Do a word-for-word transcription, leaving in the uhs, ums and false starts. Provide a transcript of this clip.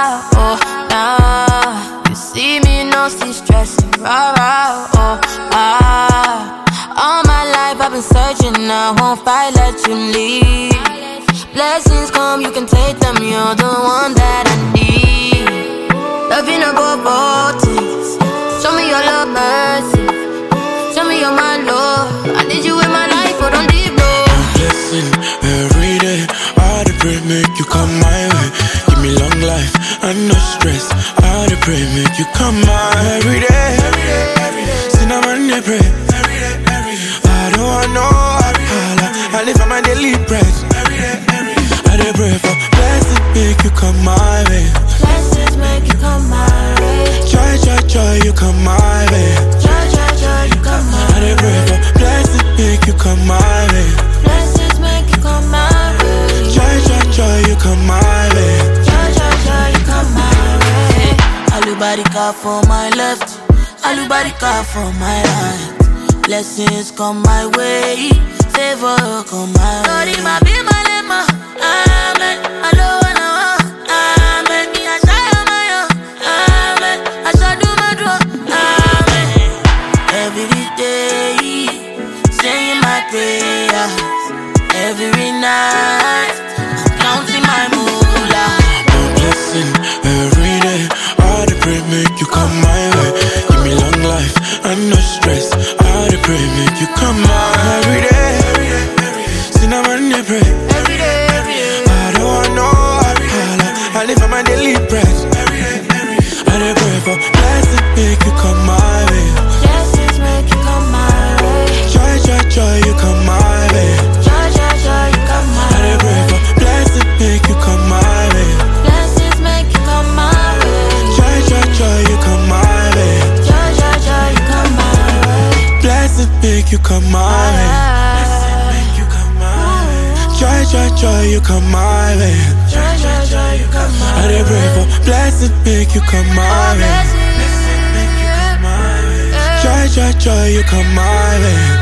rah, oh, nah. You see me, no see stressing, rah, rah, oh, ah. All my life I've been searching, I won't fight, let you leave. Blessings come, you can take them, you're the one that I need. Loving above all things, show me your love, mercy. Show me you're my Lord, I need you in my life, but don't deep low. Blessing every day, I dey pray make you come my way. Give me long life and no stress, I dey pray make you come my way. Every day, every day, every day. Sin I'm on the pray. Every day, every day. I don't want no holla, I live on my daily bread. Every day, every day. I dey pray for blessing make you come my way. Blessings make you come my way. Joy, joy, joy, you come my way. Joy, joy, joy, you come my way. I dey pray for blessing make you come my way. Blessings make you come my way. Joy, joy, joy, you come my way. Joy, joy, joy, you come my way. Alubarika for my left, alubarika for my right. Blessings come my way, favor come my way. Lord, it might be my lemma, amen. Alone, amen. Me I say my own, amen. I shall do my draw, amen. Every day, saying my prayers. Every night, I'm counting my moolah. No blessing every day, I dey pray make you come my way. Give me long life and no stress, I dey pray make you come my way. Every day, every day, every day. Sin I'm on the pray. Every day, every day. I don't want no holla, I live on my daily bread. Every day, every day. I dey pray for blessing make you come my way. Blessings make you come my way. Joy, joy, joy, you come my way. Joy, joy, joy, you come my way. I dey pray for blessing make you come my way. Blessings make you come my way. Joy, joy, joy, you come my way. Joy, joy, joy, you come my way. Blessing make you come my way. Make you come my way. Joy, joy, joy, you come my way. Joy, joy, joy, you come my way. I dey pray for blessing make you come my way. Blessing make you come my way. Joy, joy, joy, you come my way.